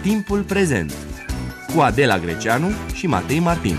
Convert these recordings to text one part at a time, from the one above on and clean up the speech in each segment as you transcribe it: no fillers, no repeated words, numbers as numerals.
Timpul prezent cu Adela Greceanu și Matei Martin.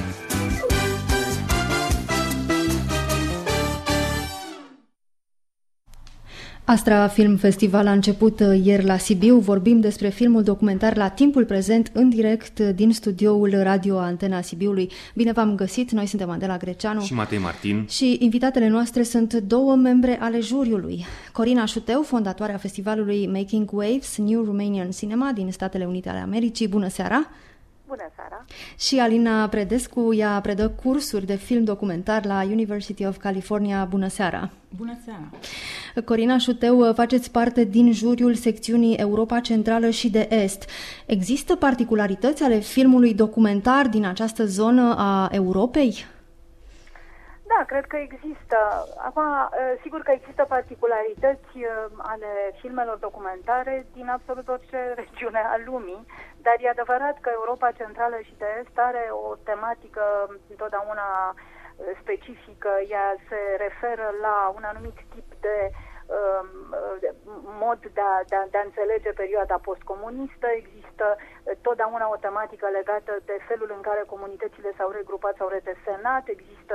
Astra Film Festival a început ieri la Sibiu. Vorbim despre filmul documentar La Timpul prezent, în direct din studioul Radio Antena Sibiului. Bine v-am găsit, noi suntem Adela Greceanu și Matei Martin. Și invitatele noastre sunt două membre ale juriului. Corina Șuteu, fondatoarea festivalului Making Waves, New Romanian Cinema din Statele Unite ale Americii. Bună seara! Bună seara! Și Alina Predescu, ea predă cursuri de film documentar la University of California. Bună seara! Bună seara! Corina Șuteu, faceți parte din juriul secțiunii Europa Centrală și de Est. Există particularități ale filmului documentar din această zonă a Europei? Da, cred că există. Acum, sigur că există particularități ale filmelor documentare din absolut orice regiune a lumii, dar e adevărat că Europa Centrală și de Est are o tematică întotdeauna specifică. Ea se referă la un anumit tip de mod de a înțelege perioada postcomunistă. Există totdeauna o tematică legată de felul în care comunitățile s-au regrupat, s-au redesenat. Există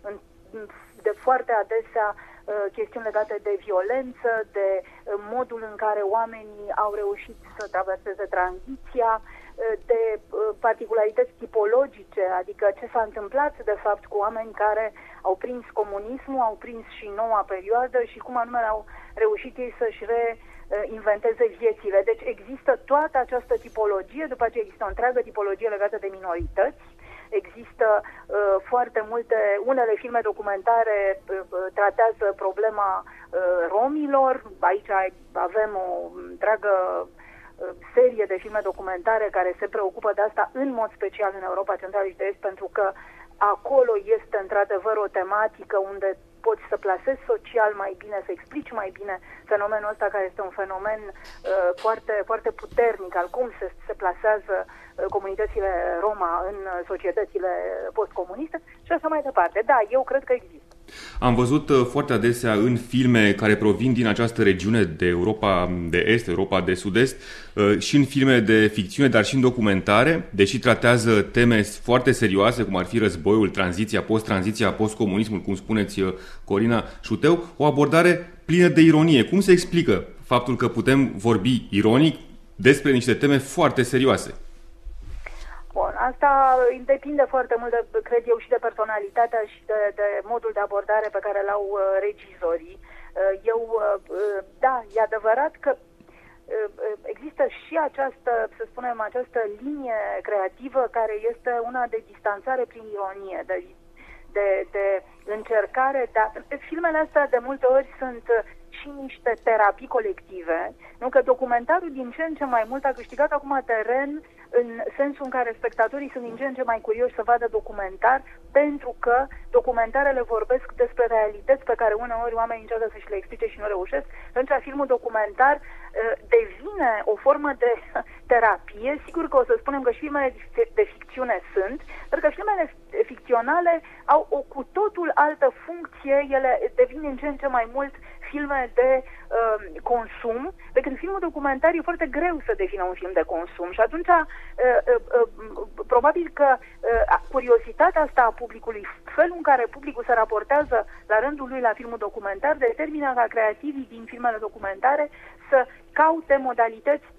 de foarte adesea chestiuni legate de violență, de modul în care oamenii au reușit să traverseze tranziția, de particularități tipologice, adică ce s-a întâmplat de fapt cu oameni care au prins comunismul, au prins și noua perioadă și cum anume au reușit ei să-și reinventeze viețile. Deci există toată această tipologie, după aceea există o întreagă tipologie legată de minorități. Există foarte multe, unele filme documentare tratează problema romilor. Aici avem o întreagă serie de filme documentare care se preocupă de asta în mod special în Europa Centrală și de Est, pentru că acolo este într-adevăr o tematică unde poți să plasezi social mai bine, să explici mai bine fenomenul ăsta, care este un fenomen foarte, foarte puternic al cum se plasează comunitățile Roma în societățile postcomuniste și așa mai departe. Da, eu cred că există. Am văzut foarte adesea în filme care provin din această regiune de Europa de Est, Europa de Sud-Est, și în filme de ficțiune, dar și în documentare, deși tratează teme foarte serioase, cum ar fi războiul, tranziția, post-tranziția, post-comunismul, cum spuneți, Corina Șuteu, o abordare plină de ironie. Cum se explică faptul că putem vorbi ironic despre niște teme foarte serioase? Bun, asta depinde foarte mult, cred eu, și de personalitatea și de modul de abordare pe care l-au regizorii. Da, e adevărat că există și această, să spunem, această linie creativă care este una de distanțare prin ironie, de încercare. Filmele astea de multe ori sunt și niște terapii colective, nu că documentarul din ce în ce mai mult a câștigat acum teren în sensul în care spectatorii sunt din ce în ce mai curioși să vadă documentar, pentru că documentarele vorbesc despre realități pe care uneori oamenii încearcă să-și le explice și nu reușesc. Atunci filmul documentar devine o formă de terapie. Sigur că o să spunem că și filmele de ficțiune sunt, pentru că filmele ficționale au o cu totul altă funcție, ele devin din ce în ce mai mult filme de consum, pe când filmul documentar e foarte greu să defină un film de consum și atunci probabil că curiozitatea asta a publicului, felul în care publicul se raportează la rândul lui la filmul documentar, determină ca creativii din filmele documentare să caute modalități de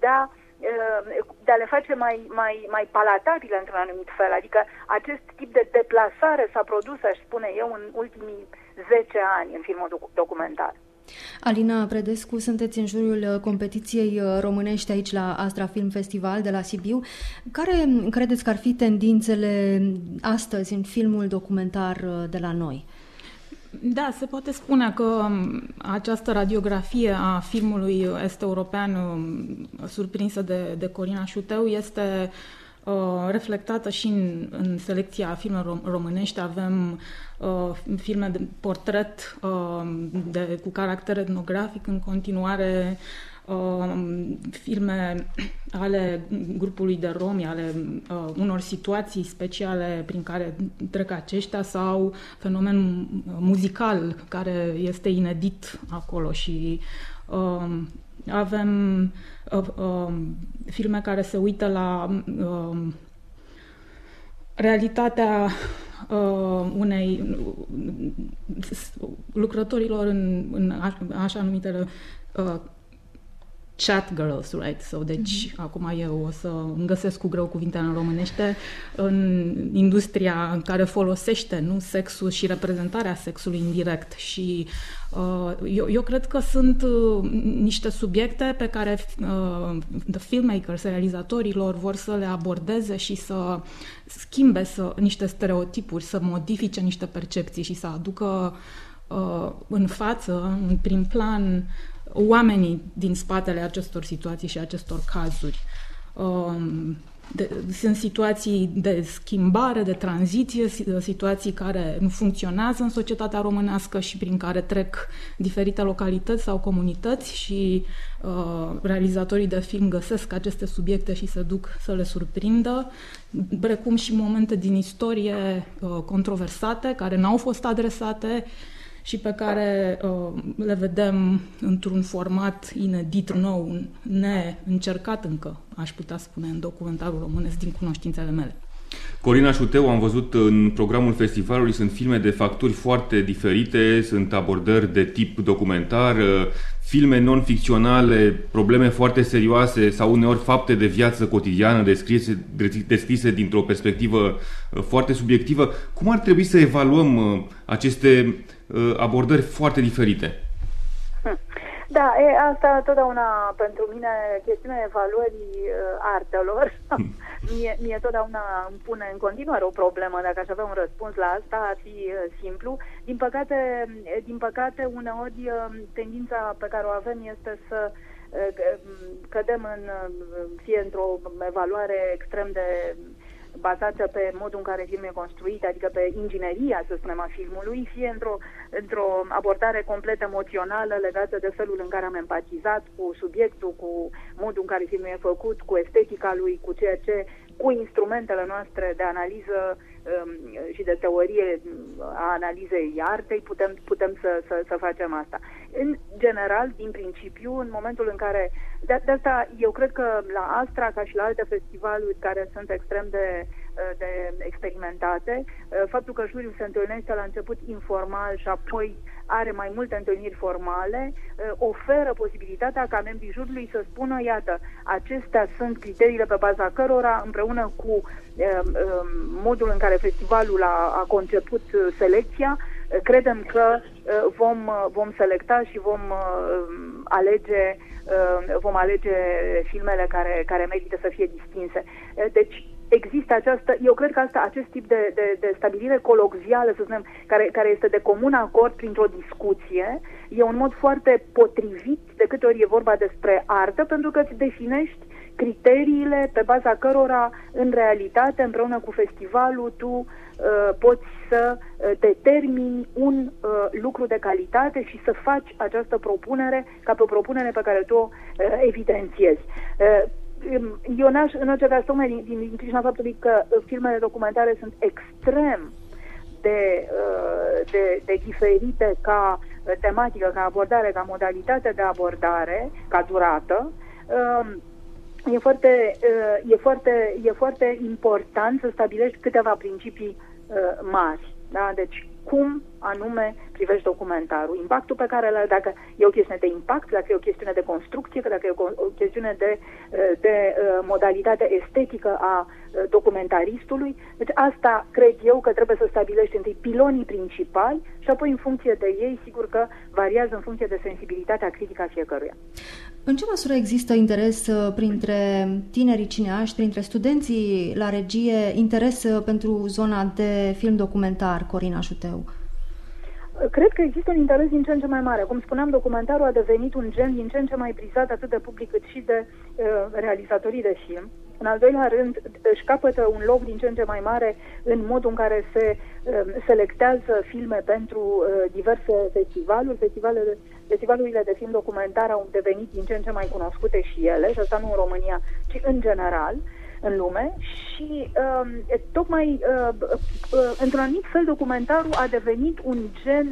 a le face mai palatabile într-un anumit fel. Adică acest tip de deplasare s-a produs, aș spune eu, în ultimii 10 ani în filmul documentar. Alina Predescu, sunteți în juriul competiției românești aici la Astra Film Festival de la Sibiu. Care credeți că ar fi tendințele astăzi în filmul documentar de la noi? Da, se poate spune că această radiografie a filmului est-european surprinsă de Corina Șuteu este reflectată și în selecția filmelor românești. Avem filme de portret cu caracter etnografic, în continuare filme ale grupului de romi, ale unor situații speciale prin care trec aceștia sau fenomen muzical care este inedit acolo și avem filme care se uită la realitatea unei lucrătorilor în așa numitele chat girls, right? So, deci, acum eu o să îmi găsesc cu greu cuvintele în românește, în industria în care folosește sexul și reprezentarea sexului indirect. Și eu cred că sunt niște subiecte pe care the filmmakers, realizatorilor, vor să le abordeze și să schimbe niște stereotipuri, să modifice niște percepții și să aducă în față, în prim plan, oamenii din spatele acestor situații și acestor cazuri. Sunt situații de schimbare, de tranziție, situații care nu funcționează în societatea românească și prin care trec diferite localități sau comunități și realizatorii de film găsesc aceste subiecte și se duc să le surprindă, precum și momente din istorie controversate, care n-au fost adresate și pe care le vedem într-un format inedit, nou, neîncercat încă, aș putea spune, în documentarul românesc, din cunoștințele mele. Corina Șuteu, am văzut în programul festivalului, sunt filme de facturi foarte diferite, sunt abordări de tip documentar, filme non-ficționale, probleme foarte serioase sau uneori fapte de viață cotidiană descrise dintr-o perspectivă foarte subiectivă. Cum ar trebui să evaluăm aceste abordări foarte diferite? Da, asta totdeauna pentru mine chestiunea evaluării artelor. Mie totdeauna îmi pune în continuare o problemă. Dacă aș avea un răspuns la asta, ar fi simplu. Din păcate, uneori tendința pe care o avem este să cădem fie într-o evaluare extrem de bazată pe modul în care filmul e construit, adică pe ingineria, să spunem, a filmului, fie într-o abordare complet emoțională legată de felul în care am empatizat cu subiectul, cu modul în care filmul e făcut, cu estetica lui, cu instrumentele noastre de analiză și de teorie a analizei artei, putem să facem asta. În general, din principiu, în momentul în care... De asta, eu cred că la Astra, ca și la alte festivaluri care sunt extrem de experimentate, faptul că juriul se întâlnește la început informal și apoi are mai multe întâlniri formale, oferă posibilitatea ca membrii juriului să spună, iată, acestea sunt criteriile pe baza cărora, împreună cu modul în care festivalul a conceput selecția, credem că vom selecta și vom alege filmele care merită să fie distinse. Deci există eu cred că acest tip de stabilire colocvială, să spunem, care este de comun acord printr-o discuție, e un mod foarte potrivit de câte ori e vorba despre artă, pentru că îți definești criteriile pe baza cărora, în realitate, împreună cu festivalul, tu poți să determini un lucru de calitate și să faci această propunere ca pe o propunere pe care tu o evidențiezi. Eu în orice caz, tocmai din pricina faptului că filmele documentare sunt extrem de diferite ca tematică, ca abordare, ca modalitate de abordare, ca durată, e foarte important să stabilești câteva principii mari. Da? Deci, cum anume privești documentarul, impactul pe care dacă e o chestiune de impact, dacă e o chestiune de construcție, dacă e o chestiune de modalitate estetică a documentaristului. Deci asta cred eu că trebuie să stabilești întâi pilonii principali și apoi în funcție de ei, sigur că variază în funcție de sensibilitatea critică a fiecăruia. În ce măsură există interes printre tinerii cineaști, printre studenții la regie, interes pentru zona de film documentar, Corina Șuteu? Cred că există un interes din ce în ce mai mare. Cum spuneam, documentarul a devenit un gen din ce în ce mai prizat atât de public cât și de realizatorii de film. În al doilea rând, își capătă un loc din ce în ce mai mare în modul în care se selectează filme pentru diverse festivaluri. Festivalurile de film documentar au devenit din ce în ce mai cunoscute și ele, și asta nu în România, ci în general în lume, și tocmai într-un anumit fel documentarul a devenit un gen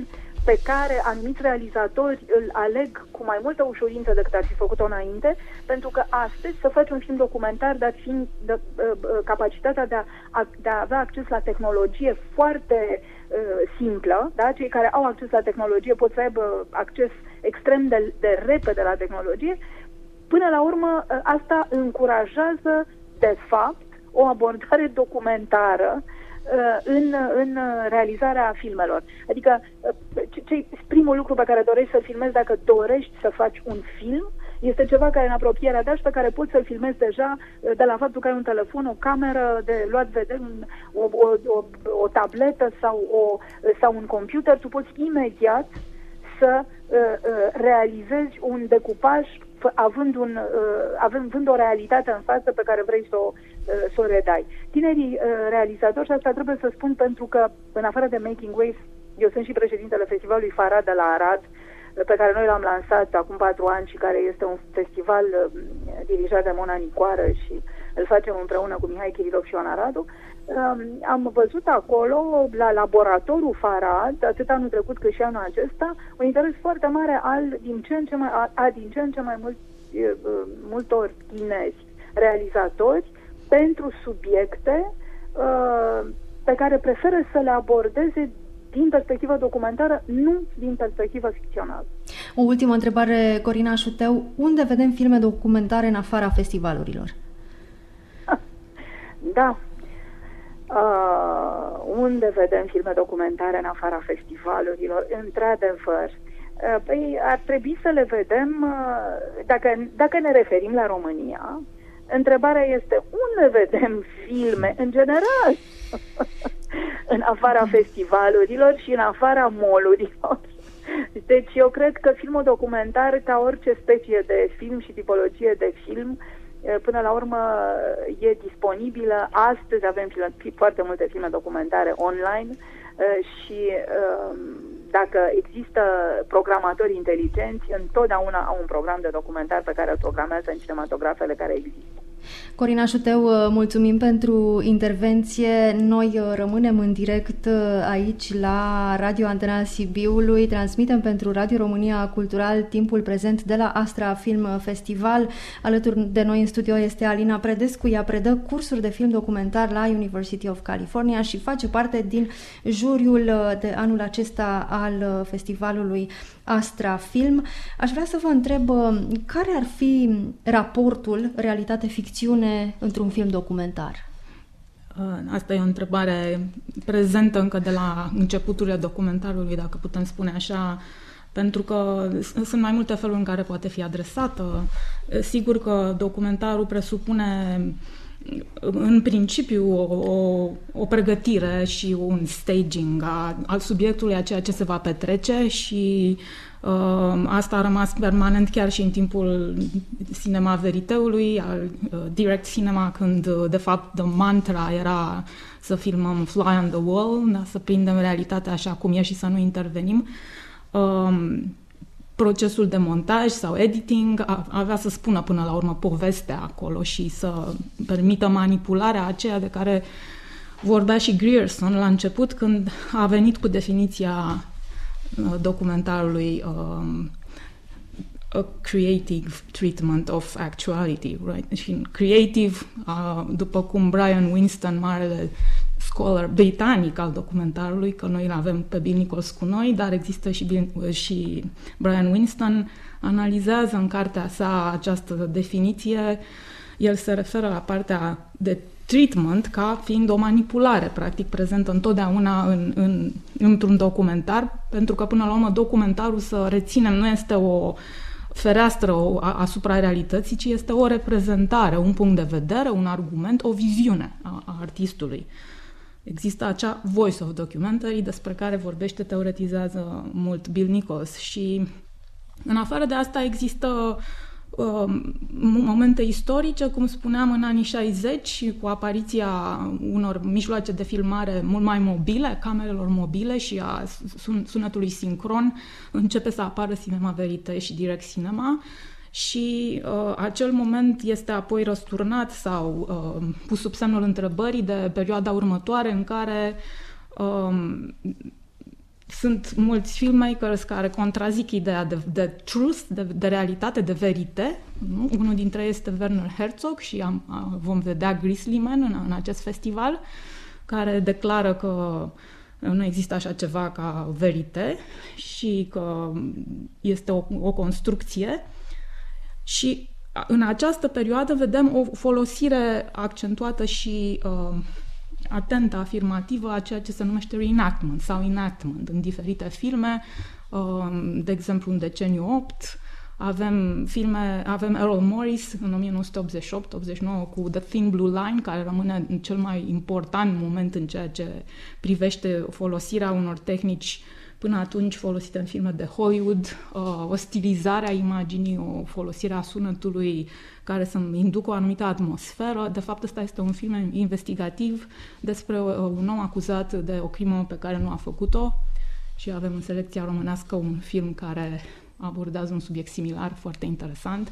pe care anumiți realizatori îl aleg cu mai multă ușurință decât ar fi făcut-o înainte, pentru că astăzi să faci un film documentar, dat fiind capacitatea de a avea acces la tehnologie foarte simplă, da? Cei care au acces la tehnologie pot să aibă acces extrem de repede la tehnologie. Până la urmă, asta încurajează, de fapt, o abordare documentară în realizarea filmelor. Adică, primul lucru pe care dorești să-l filmezi dacă dorești să faci un film este ceva care în apropierea ta și pe care poți să-l filmezi deja de la faptul că ai un telefon, o cameră de luat vedere, o tabletă sau un computer. Tu poți imediat să realizezi un decupaj având o realitate în față pe care vrei să o redai. Tinerii realizatori, și asta trebuie să spun pentru că, în afară de Making Waves, eu sunt și președintele festivalului Farad de la Arad, pe care noi l-am lansat acum 4 ani și care este un festival dirijat de Mona Nicoară și îl facem împreună cu Mihai Chirilov și Ioana Radu. Am văzut acolo, la laboratorul Farad, atât anul trecut cât și anul acesta, un interes foarte mare din ce în ce mai multor tineri realizatori pentru subiecte pe care preferă să le abordeze din perspectivă documentară, nu din perspectivă ficțională. O ultimă întrebare, Corina Șuteu. Unde vedem filme documentare în afara festivalurilor? Da. Unde vedem filme documentare în afara festivalurilor? Într-adevăr. Păi ar trebui să le vedem, dacă ne referim la România, întrebarea este unde vedem filme în general în afara festivalurilor și în afara mall-urilor. Deci eu cred că filmul documentar, ca orice specie de film și tipologie de film, până la urmă e disponibilă. Astăzi avem foarte multe filme documentare online și dacă există programatori inteligenți, întotdeauna au un program de documentar pe care îl programează în cinematografele care există. Corina Șuteu, mulțumim pentru intervenție. Noi rămânem în direct aici la Radio Antena Sibiului. Transmitem pentru Radio România Cultural timpul prezent de la Astra Film Festival. Alături de noi în studio este Alina Predescu. Ea predă cursuri de film documentar la University of California și face parte din juriul de anul acesta al festivalului Astra Film. Aș vrea să vă întreb care ar fi raportul realitate-ficțiune într-un film documentar? Asta e o întrebare prezentă încă de la începuturile documentarului, dacă putem spune așa, pentru că sunt mai multe feluri în care poate fi adresată. Sigur că documentarul presupune în principiu o pregătire și un staging al subiectului, a ceea ce se va petrece și asta a rămas permanent chiar și în timpul cinema veriteului, al direct cinema, când de fapt the mantra era să filmăm fly on the wall, da, să prindem realitatea așa cum e și să nu intervenim. Procesul de montaj sau editing avea să spună până la urmă povestea acolo și să permită manipularea aceea de care vorbea și Grierson la început când a venit cu definiția documentarului a creative treatment of actuality, right? Și creative, după cum Brian Winston, marele scholar britanic al documentarului, că noi îl avem pe Bill Nichols cu noi, dar există și Brian Winston, analizează în cartea sa această definiție. El se referă la partea de treatment ca fiind o manipulare, practic, prezentă întotdeauna într-un documentar, pentru că, până la urmă, documentarul, să reținem, nu este o fereastră asupra realității, ci este o reprezentare, un punct de vedere, un argument, o viziune a artistului. Există acea voice of documentary despre care vorbește, teoretizează mult Bill Nichols și în afară de asta există momente istorice, cum spuneam, în anii 60, cu apariția unor mijloace de filmare mult mai mobile, camerelor mobile și a sunetului sincron, începe să apară cinema verite și direct cinema. Și acel moment este apoi răsturnat sau pus sub semnul întrebării de perioada următoare în care sunt mulți filmmakers care contrazic ideea de truth, de realitate, de verite. Nu? Unul dintre ei este Werner Herzog și vom vedea Grizzly Man în acest festival, care declară că nu există așa ceva ca verite și că este o construcție. Și în această perioadă vedem o folosire accentuată și atentă, afirmativă a ceea ce se numește reenactment sau enactment în diferite filme. De exemplu, în deceniul 8 avem Errol Morris în 1988-89 cu The Thin Blue Line, care rămâne cel mai important moment în ceea ce privește folosirea unor tehnici până atunci folosite în filme de Hollywood, o stilizare a imaginii, o folosire a sunetului care să inducă o anumită atmosferă. De fapt, ăsta este un film investigativ despre un om acuzat de o crimă pe care nu a făcut-o și avem în selecția românească un film care abordează un subiect similar, foarte interesant.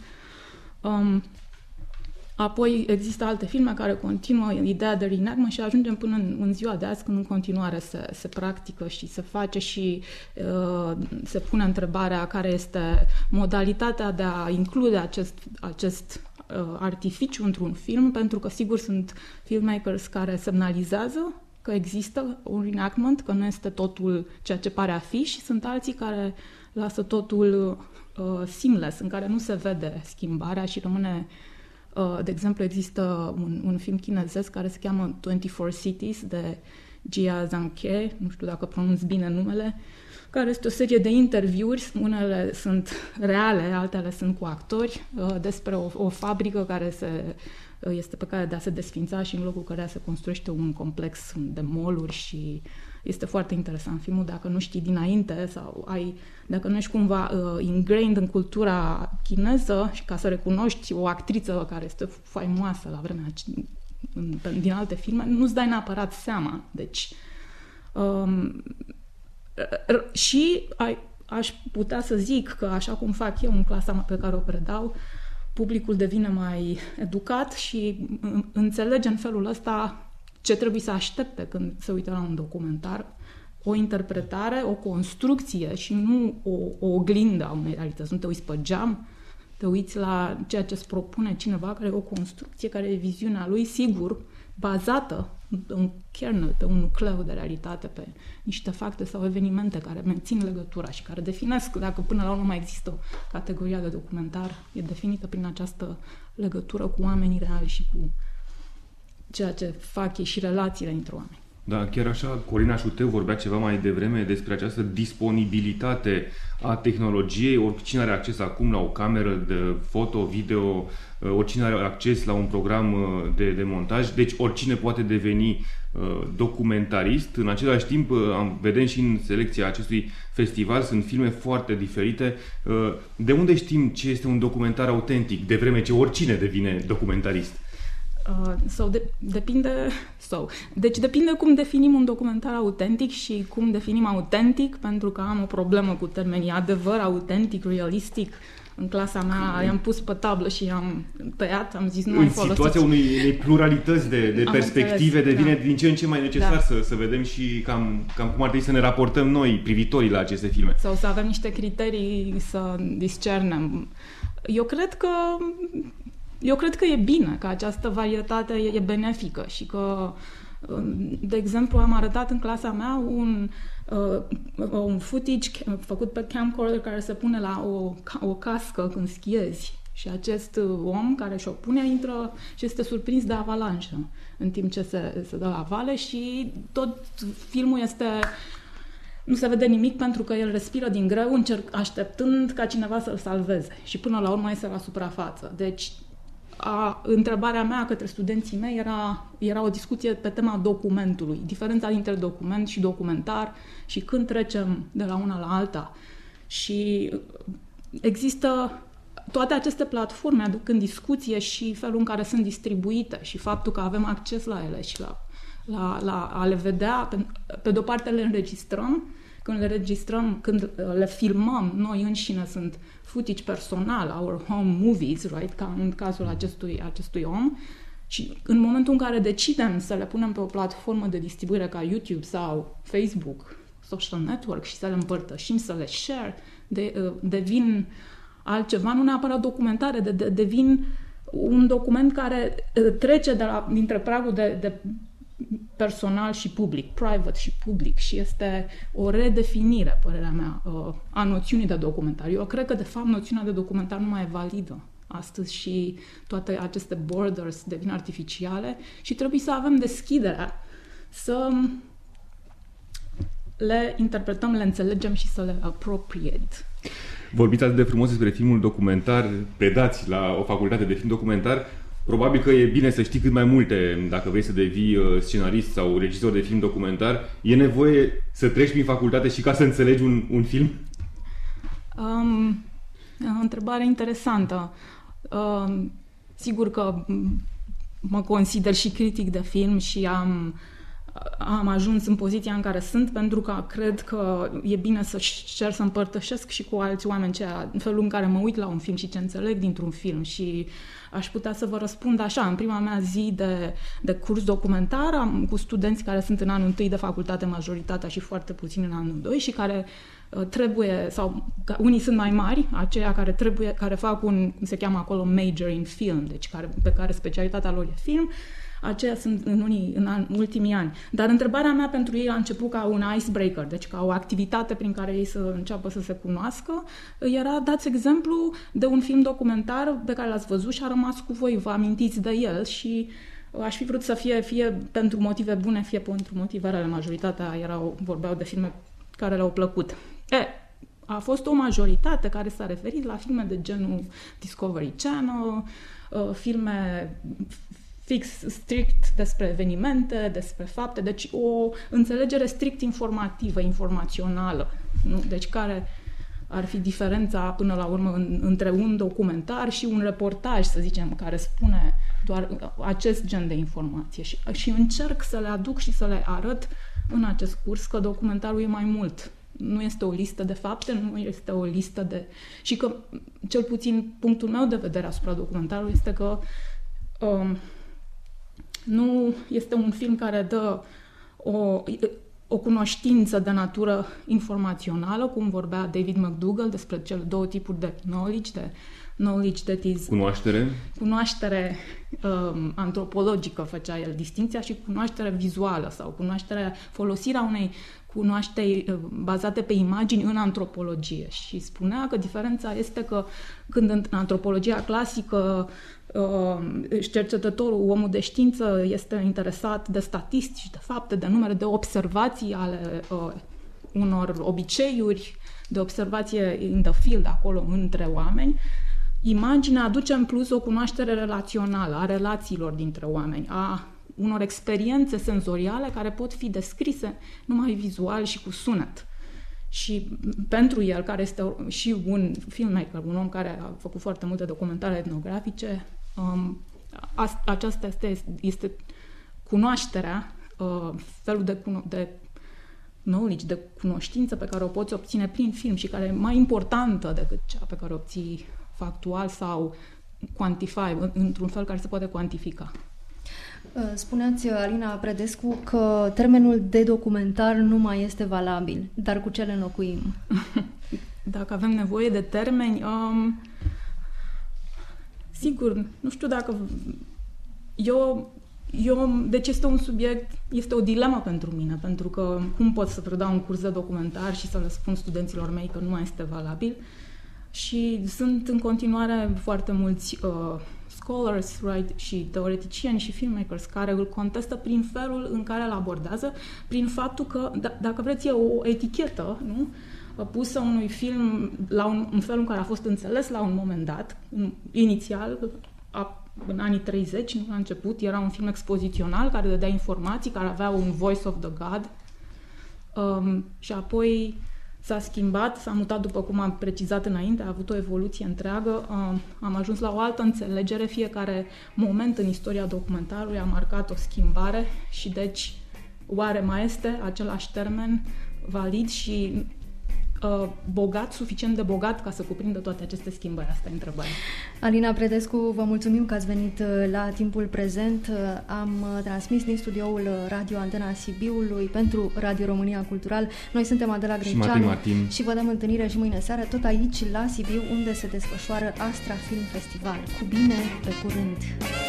Apoi există alte filme care continuă ideea de reenactment și ajungem până în ziua de azi, când în continuare se practică și se face și se pune întrebarea care este modalitatea de a include acest artificiu într-un film, pentru că sigur sunt filmmakers care semnalizează că există un reenactment, că nu este totul ceea ce pare a fi, și sunt alții care lasă totul seamless, în care nu se vede schimbarea și rămâne. De exemplu, există un film chinezesc care se cheamă 24 Cities de Jia Zhangke, nu știu dacă pronunț bine numele, care este o serie de interviuri, unele sunt reale, altele sunt cu actori, despre o fabrică care este pe cale de a se desfința și în locul căreia se construiește un complex de mall-uri și este foarte interesant filmul dacă nu știi dinainte sau dacă nu ești cumva ingrained în cultura chineză și ca să recunoști o actriță care este faimoasă la vremea din alte filme, nu-ți dai neapărat seama. Deci și aș putea să zic că așa cum fac eu în clasa pe care o predau, publicul devine mai educat și înțelege în felul ăsta ce trebuie să aștepte când se uită la un documentar, o interpretare, o construcție și nu o oglindă a unei realități. Nu te uiți pe geam, te uiți la ceea ce îți propune cineva, care e o construcție, care e viziunea lui, sigur, bazată pe un kernel, pe un nucleu de realitate, pe niște fapte sau evenimente care mențin legătura și care definesc, dacă până la urmă mai există o categoria de documentar, e definită prin această legătură cu oamenii reali și cu ceea ce fac ei și relațiile între oameni. Da, chiar așa, Corina Șuteu vorbea ceva mai devreme despre această disponibilitate a tehnologiei. Oricine are acces acum la o cameră de foto, video, oricine are acces la un program de montaj, deci oricine poate deveni documentarist. În același timp, vedem și în selecția acestui festival, sunt filme foarte diferite. De unde știm ce este un documentar autentic, de vreme ce oricine devine documentarist? Deci depinde cum definim un documentar autentic și cum definim autentic, pentru că am o problemă cu termenii adevăr, autentic, realistic. În clasa mea i-am pus pe tablă și i-am tăiat, am zis nu mai folosiți. În situația unei pluralități de perspective devine din ce în ce mai necesar să vedem și cam cum ar trebui să ne raportăm noi, privitorii, la aceste filme. Sau să avem niște criterii să discernem. Eu cred că e bine, că această varietate e benefică și că, de exemplu, am arătat în clasa mea un footage făcut pe camcorder care se pune la o cască când schiezi și acest om care și-o pune intră și este surprins de avalanșă în timp ce se dă la vale și tot filmul nu se vede nimic pentru că el respiră din greu așteptând ca cineva să-l salveze și până la urmă iese la suprafață. Deci întrebarea mea către studenții mei era o discuție pe tema documentului, diferența dintre document și documentar și când trecem de la una la alta. Și există toate aceste platforme aduc în discuție și felul în care sunt distribuite și faptul că avem acces la ele și la a le vedea. Pe de-o parte le înregistrăm, când le filmăm, noi înșine sunt footage personal, our home movies, right? Ca în cazul acestui om. Și în momentul în care decidem să le punem pe o platformă de distribuire ca YouTube sau Facebook social network și să le împărtășim, să le share, devin altceva, nu neapărat documentare, devin un document care trece dintre pragul de personal și public, private și public, și este o redefinire, părerea mea, a noțiunii de documentar. Eu cred că, de fapt, noțiunea de documentar nu mai e validă astăzi și toate aceste borders devin artificiale și trebuie să avem deschiderea să le interpretăm, le înțelegem și să le appropriate. Vorbiți atât de frumos despre filmul documentar, predați la o facultate de film documentar. Probabil că e bine să știi cât mai multe dacă vrei să devii scenarist sau regizor de film documentar. E nevoie să treci prin facultate și ca să înțelegi un film? Întrebare interesantă. Sigur că mă consider și critic de film și am ajuns în poziția în care sunt pentru că cred că e bine să cer să împărtășesc și cu alți oameni în felul în care mă uit la un film și ce înțeleg dintr-un film și aș putea să vă răspund așa. În prima mea zi de curs documentar am cu studenți care sunt în anul 1 de facultate, majoritatea, și foarte puțini în anul 2 și care trebuie, sau unii sunt mai mari, aceia care fac cum se cheamă acolo major in film, deci pe care specialitatea lor e film. Aceia sunt în ultimii ani. Dar întrebarea mea pentru ei a început ca un icebreaker, deci ca o activitate prin care ei să înceapă să se cunoască. Era, dați exemplu de un film documentar pe care l-ați văzut și a rămas cu voi, vă amintiți de el și aș fi vrut să fie pentru motive bune, fie pentru motive rele. Majoritatea vorbeau de filme care le-au plăcut. A fost o majoritate care s-a referit la filme de genul Discovery Channel, filme fix, strict despre evenimente, despre fapte, deci o înțelegere strict informativă, informațională. Nu? Deci care ar fi diferența până la urmă între un documentar și un reportaj, să zicem, care spune doar acest gen de informație. Și încerc să le aduc și să le arăt în acest curs că documentarul e mai mult. Nu este o listă de fapte, nu este o listă de... Și că, cel puțin, punctul meu de vedere asupra documentarului este că nu este un film care dă o cunoștință de natură informațională, cum vorbea David McDougall despre cele două tipuri de knowledge, de knowledge that is... Cunoaștere antropologică, făcea el distinția, și cunoaștere vizuală sau folosirea unei cunoașteri bazate pe imagini în antropologie. Și spunea că diferența este că când în antropologia clasică cercetătorul, omul de știință, este interesat de statistici, de fapte, de numere, de observații ale unor obiceiuri, de observație in the field, acolo, între oameni, imaginea aduce în plus o cunoaștere relațională a relațiilor dintre oameni, a unor experiențe senzoriale care pot fi descrise numai vizual și cu sunet. Și pentru el, care este și un filmmaker, un om care a făcut foarte multe documentare etnografice, aceasta este cunoașterea, felul de knowledge, de cunoștință pe care o poți obține prin film și care e mai importantă decât cea pe care o obții factual sau quantify, într-un fel care se poate cuantifica. Spuneați, Alina Predescu, că termenul de documentar nu mai este valabil, dar cu ce le înlocuim? Dacă avem nevoie de termeni, sigur, nu știu dacă... Deci este un subiect, este o dilemă pentru mine, pentru că cum pot să predau un curs de documentar și să le spun studenților mei că nu mai este valabil? Și sunt în continuare foarte mulți scholars, right, și teoreticieni și filmmakers care îl contestă prin felul în care îl abordează, prin faptul că, dacă vreți, e o etichetă, nu? Pusă unui film în felul în care a fost înțeles la un moment dat, inițial, în anii 30, la început, era un film expozițional care dădea informații, care avea un voice of the God, și apoi s-a schimbat, s-a mutat, după cum am precizat înainte, a avut o evoluție întreagă, am ajuns la o altă înțelegere, fiecare moment în istoria documentarului a marcat o schimbare și deci oare mai este același termen valid și bogat, suficient de bogat ca să cuprindă toate aceste schimbări? Asta e întrebarea. Alina Predescu, vă mulțumim că ați venit la Timpul Prezent. Am transmis din studioul Radio Antena Sibiului pentru Radio România Cultural. Noi suntem Adela Greceanu și vă dăm întâlnire și mâine seară tot aici la Sibiu, unde se desfășoară Astra Film Festival. Cu bine, pe curând!